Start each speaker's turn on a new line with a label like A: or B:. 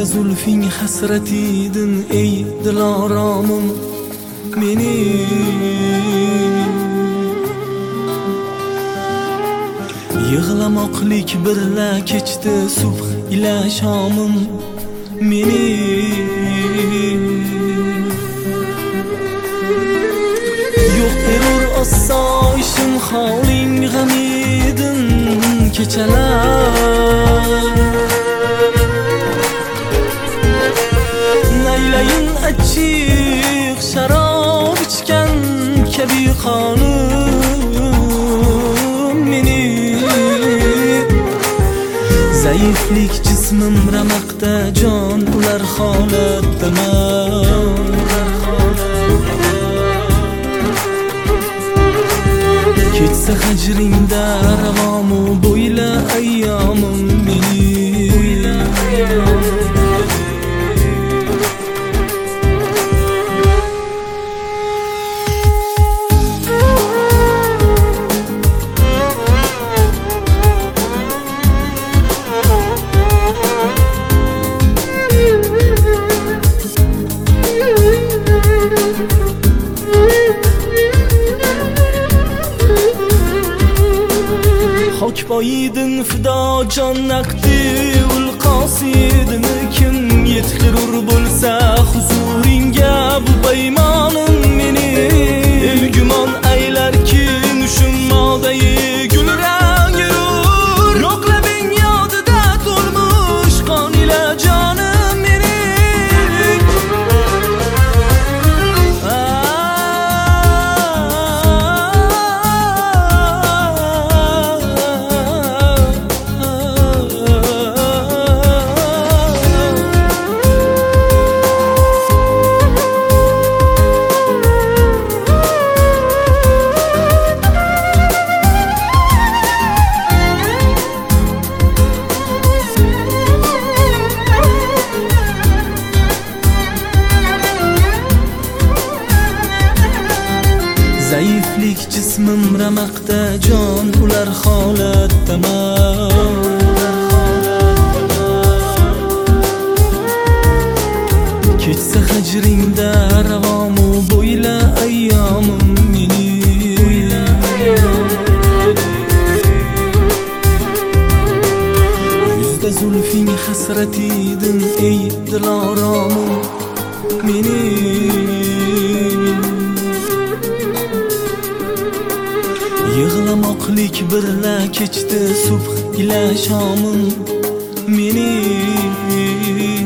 A: Yuzda zulfing hasratidin ey diloromim mening. Yig'lamoqlik birla kechdi subh ila shomim mening. Yo'q terror osoyishim holing g'amidin kechalar. Naylayin achchiq sharob ichgan kabi qonim mening. Zaiflik jismim ramaqda jon ular holatdaman. Ketsa hajringda ravomu bo'yla ayyomim mening. Hokboyidin fido jon naqdi ul qosidin kim yetkirur bo'lsa huzuringga bu baymonim mening. Gumon aylar ki nushimodai gulrang yurur. Yo'qlabing yodida to'lmush qon ila jonim mening. Zaiflik jismim ramaqda jon ular holatdaman. Ketsa hajringda ravomu bo'yla ayyomim mening. Yuzda zulfing hasratidin ey diloromim mening. Yig'lamoqlik birla kechdi subh ila shomim mening.